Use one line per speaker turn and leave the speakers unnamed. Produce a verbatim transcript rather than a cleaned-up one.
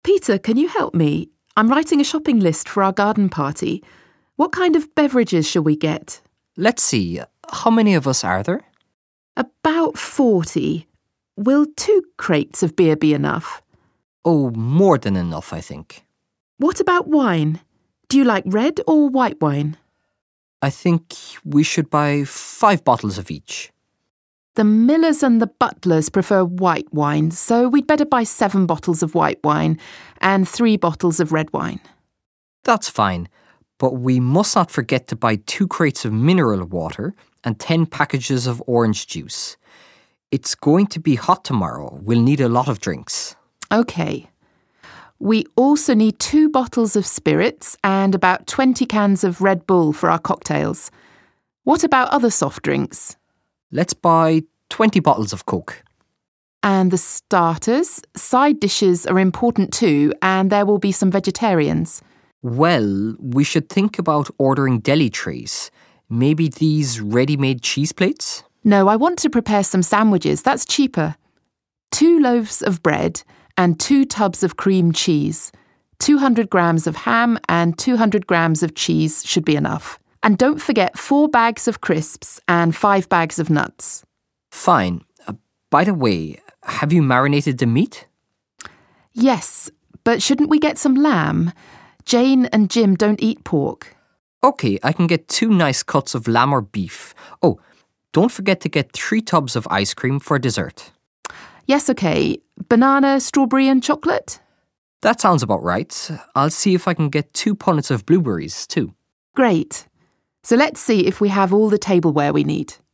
Peter, can you help me? I'm writing a shopping list for our garden party. What kind of beverages shall we get?
Let's see, how many of us are there?
About forty. Will two crates of beer be enough?
Oh, more than enough, I think.
What about wine? Do you like red or white wine?
I think we should buy five bottles of each.
The Millers and the Butlers prefer white wine, so we'd better buy seven bottles of white wine and three bottles of red wine.
That's fine, but we must not forget to buy two crates of mineral water and ten packages of orange juice. It's going to be hot tomorrow. We'll need a lot of drinks.
OK. We also need two bottles of spirits and about twenty cans of Red Bull for our cocktails. What about other soft drinks?
Let's buy twenty bottles of Coke.
And the starters, side dishes are important too, and there will be some vegetarians.
Well, we should think about ordering deli trays. Maybe these ready-made cheese plates?
No, I want to prepare some sandwiches. That's cheaper. Two loaves of bread and two tubs of cream cheese. two hundred grams of ham and two hundred grams of cheese should be enough. And don't forget four bags of crisps and five bags of nuts.
Fine. Uh, by the way, have you marinated the meat?
Yes, but shouldn't we get some lamb? Jane and Jim don't eat pork.
Okay, I can get two nice cuts of lamb or beef. Oh, don't forget to get three tubs of ice cream for dessert.
Yes, okay. Banana, strawberry and chocolate?
That sounds about right. I'll see if I can get two punnets of blueberries too.
Great. So let's see if we have all the tableware we need.